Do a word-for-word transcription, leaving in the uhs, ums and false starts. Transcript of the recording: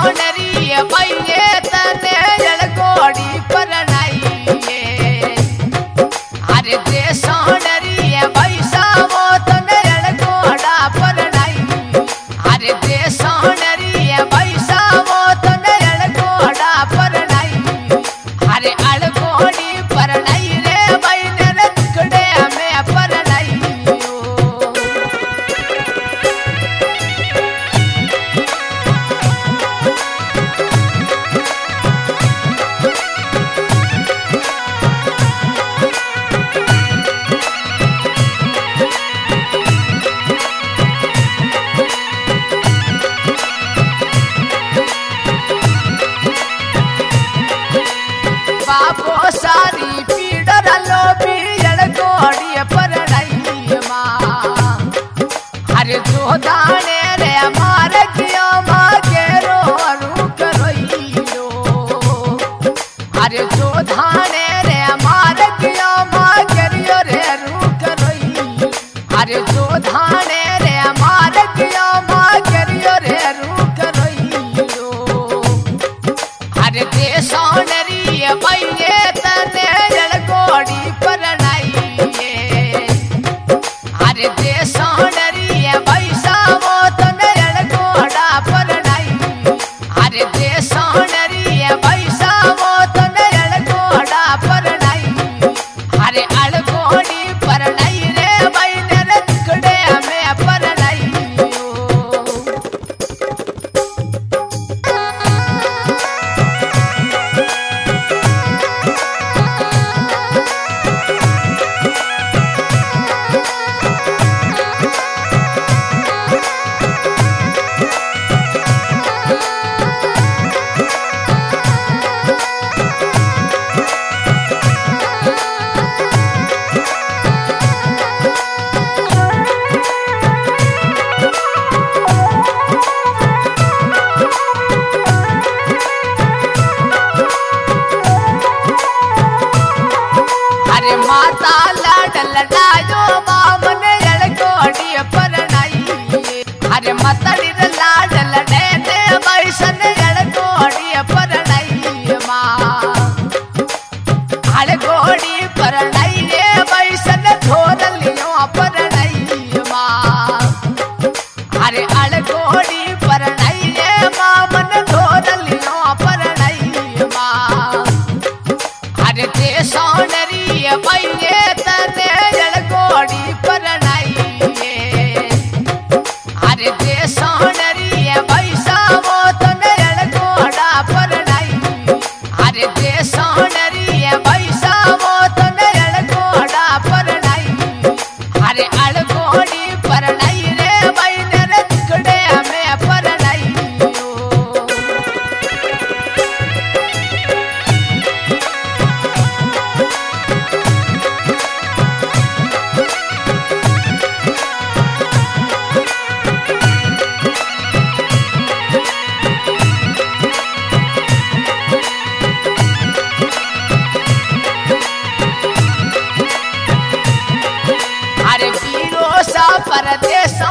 सोनरी बैये तने जड़कोड़ी पर नाइये अरे दे सोनरी बैसा वो तने जड़कोड़ा पर नाई अरे दे सोनरी बैसा वो तने जड़कोड़ा पर नाई अरे अड़कोड़ी पर नाई रे बैने रे टुकड़े में पर नाई बाबो सारी पीड़र लो बीजड़ कोड़ी पर नहीं माँ अरे जो दाने रे मार दियो माँ के रो रुक रोइयो अरे जो धाने रे मार दियो माँ के रियो रे रुक रोई अरे जो धाने रे मार दियो माँ के रियो रे रुक रोइयो अरे दे सोनरी बैये तने जड़कोड़ी पर नाइये अरे दे सोनरी बैसा वो तने जड़कोड़ा पर नाई अरे दे सोनरी बैसा वो तने जड़कोड़ा पर नाई अरे अड़कोड़ी पर नाई रे बैने रे टुकड़े में पर नाई अरे माता लाडल लाजो बामन जड़कोड़ी पर नाई अरे मतड़ी लाडल दे दे बैसन जड़कोड़ी पर नाई माँ अड़कोड़ी पर नाई रे बैसन धोदलियो पर नाई माँ अरे अड़कोड़ी पर नाई रे मामन धोदलियो पर नाई माँ अरे दे सोनरी बैये तने जड़कोड़ी पर नाइये अरे दे सोनरी बैसा वो तने जड़कोड़ा पर नाई अरे दे सोनरी बैसा वो तने जड़कोड़ा पर नाई अरे अड़कोड़ी पर नाई रे बैने रे टुकड़े में पर नाई अरे पीरो सा परदेश